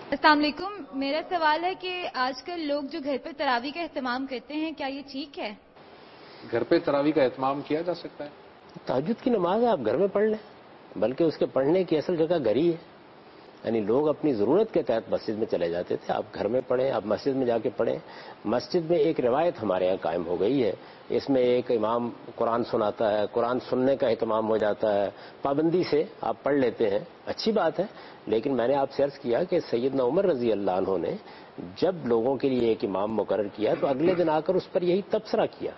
السلام علیکم، میرا سوال ہے کہ آج کل لوگ جو گھر پہ تراویح کا اہتمام کرتے ہیں، کیا یہ ٹھیک ہے؟ گھر پہ تراویح کا اہتمام کیا جا سکتا ہے؟ تہجد کی نماز ہے، آپ گھر میں پڑھ لیں، بلکہ اس کے پڑھنے کی اصل جگہ گھر ہی ہے. یعنی لوگ اپنی ضرورت کے تحت مسجد میں چلے جاتے تھے، آپ گھر میں پڑھیں، آپ مسجد میں جا کے پڑھیں. مسجد میں ایک روایت ہمارے یہاں قائم ہو گئی ہے، اس میں ایک امام قرآن سناتا ہے، قرآن سننے کا اہتمام ہو جاتا ہے، پابندی سے آپ پڑھ لیتے ہیں، اچھی بات ہے. لیکن میں نے آپ سے عرض کیا کہ سیدنا عمر رضی اللہ عنہ نے جب لوگوں کے لیے ایک امام مقرر کیا تو اگلے دن آ کر اس پر یہی تبصرہ کیا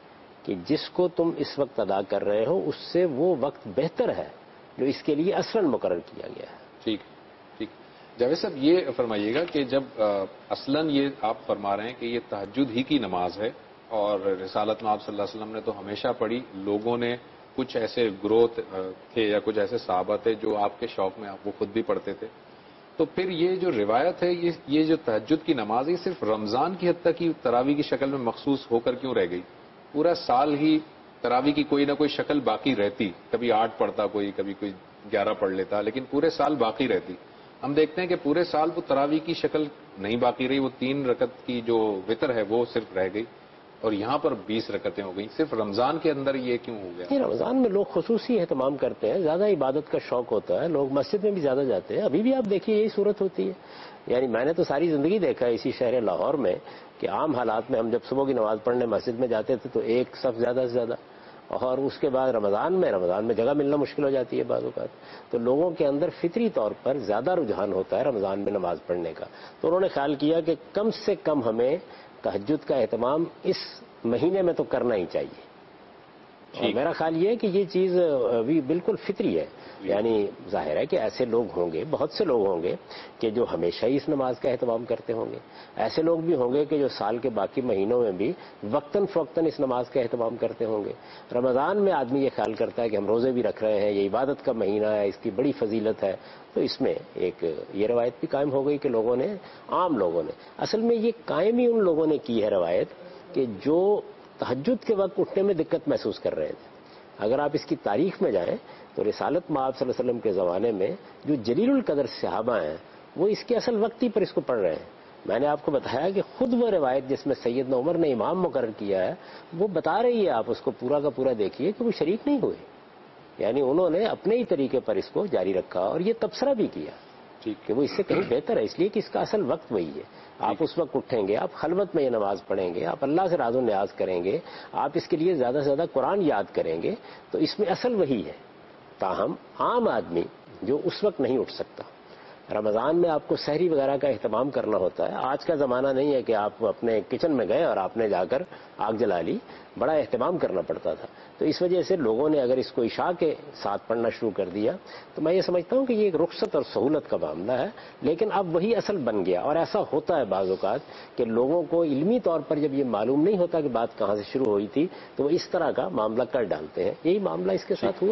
کہ جس کو تم اس وقت ادا کر رہے ہو اس سے وہ وقت بہتر ہے جو اس کے لیے اصلاً مقرر کیا گیا ہے. ٹھیک ٹھیک. جاوید صاحب یہ فرمائیے گا کہ جب اصلاً یہ آپ فرما رہے ہیں کہ یہ تہجد ہی کی نماز ہے اور رسالت میں آپ صلی اللہ علیہ وسلم نے تو ہمیشہ پڑھی، لوگوں نے کچھ ایسے گروہ تھے یا کچھ ایسے صحابہ تھے جو آپ کے شوق میں وہ خود بھی پڑھتے تھے، تو پھر یہ جو روایت ہے یہ جو تہجد کی نماز ہے صرف رمضان کی حد تک ہی تراویح کی شکل میں مخصوص ہو کر کیوں رہ گئی؟ پورا سال ہی تراویح کی کوئی نہ کوئی شکل باقی رہتی، کبھی 8 پڑھتا کوئی، کبھی کوئی 11 پڑھ لیتا، لیکن پورے سال باقی رہتی. ہم دیکھتے ہیں کہ پورے سال وہ تراویح کی شکل نہیں باقی رہی، وہ 3 رکعت کی جو وتر ہے وہ صرف رہ گئی، اور یہاں پر 20 رکعتیں ہو گئیں. صرف رمضان کے اندر یہ کیوں ہو گیا؟ رمضان میں لوگ خصوصی اہتمام کرتے ہیں، زیادہ عبادت کا شوق ہوتا ہے، لوگ مسجد میں بھی زیادہ جاتے ہیں. ابھی بھی آپ دیکھیے یہی صورت ہوتی ہے. یعنی میں نے تو ساری زندگی دیکھا ہے اسی شہر لاہور میں کہ عام حالات میں ہم جب صبح کی نماز پڑھنے مسجد میں جاتے تھے تو ایک صف زیادہ سے زیادہ، اور اس کے بعد رمضان میں جگہ ملنا مشکل ہو جاتی ہے بعض اوقات. تو لوگوں کے اندر فطری طور پر زیادہ رجحان ہوتا ہے رمضان میں نماز پڑھنے کا. تو انہوں نے خیال کیا کہ کم سے کم ہمیں تہجد کا اہتمام اس مہینے میں تو کرنا ہی چاہیے. اور میرا خیال یہ ہے کہ یہ چیز بھی بالکل فطری ہے. یعنی ظاہر ہے کہ ایسے لوگ ہوں گے، بہت سے لوگ ہوں گے کہ جو ہمیشہ ہی اس نماز کا اہتمام کرتے ہوں گے، ایسے لوگ بھی ہوں گے کہ جو سال کے باقی مہینوں میں بھی وقتاً فوقتاً اس نماز کا اہتمام کرتے ہوں گے. رمضان میں آدمی یہ خیال کرتا ہے کہ ہم روزے بھی رکھ رہے ہیں، یہ عبادت کا مہینہ ہے، اس کی بڑی فضیلت ہے، تو اس میں ایک یہ روایت بھی قائم ہو گئی کہ عام لوگوں نے اصل میں یہ قائم ہی ان لوگوں نے کی ہے روایت کہ جو تہجد کے وقت اٹھنے میں دقت محسوس کر رہے تھے. اگر آپ اس کی تاریخ میں جائیں تو رسالت مآب صلی اللہ علیہ وسلم کے زمانے میں جو جلیل القدر صحابہ ہیں وہ اس کے اصل وقت ہی پر اس کو پڑھ رہے ہیں. میں نے آپ کو بتایا کہ خود وہ روایت جس میں سیدنا عمر نے امام مقرر کیا ہے وہ بتا رہی ہے، آپ اس کو پورا کا پورا دیکھیے کہ وہ شریک نہیں ہوئے. یعنی انہوں نے اپنے ہی طریقے پر اس کو جاری رکھا اور یہ تبصرہ بھی کیا کہ وہ اس سے کہیں بہتر ہے، اس لیے کہ اس کا اصل وقت وہی ہے. آپ اس وقت اٹھیں گے، آپ خلوت میں یہ نماز پڑھیں گے، آپ اللہ سے راز و نیاز کریں گے، آپ اس کے لیے زیادہ سے زیادہ قرآن یاد کریں گے، تو اس میں اصل وہی ہے. تاہم عام آدمی جو اس وقت نہیں اٹھ سکتا، رمضان میں آپ کو سحری وغیرہ کا اہتمام کرنا ہوتا ہے. آج کا زمانہ نہیں ہے کہ آپ اپنے کچن میں گئے اور آپ نے جا کر آگ جلا لی، بڑا اہتمام کرنا پڑتا تھا. تو اس وجہ سے لوگوں نے اگر اس کو عشاء کے ساتھ پڑھنا شروع کر دیا تو میں یہ سمجھتا ہوں کہ یہ ایک رخصت اور سہولت کا معاملہ ہے. لیکن اب وہی اصل بن گیا، اور ایسا ہوتا ہے بعض اوقات کہ لوگوں کو علمی طور پر جب یہ معلوم نہیں ہوتا کہ بات کہاں سے شروع ہوئی تھی تو وہ اس طرح کا معاملہ کر ڈالتے ہیں. یہی معاملہ اس کے ساتھ ہوا.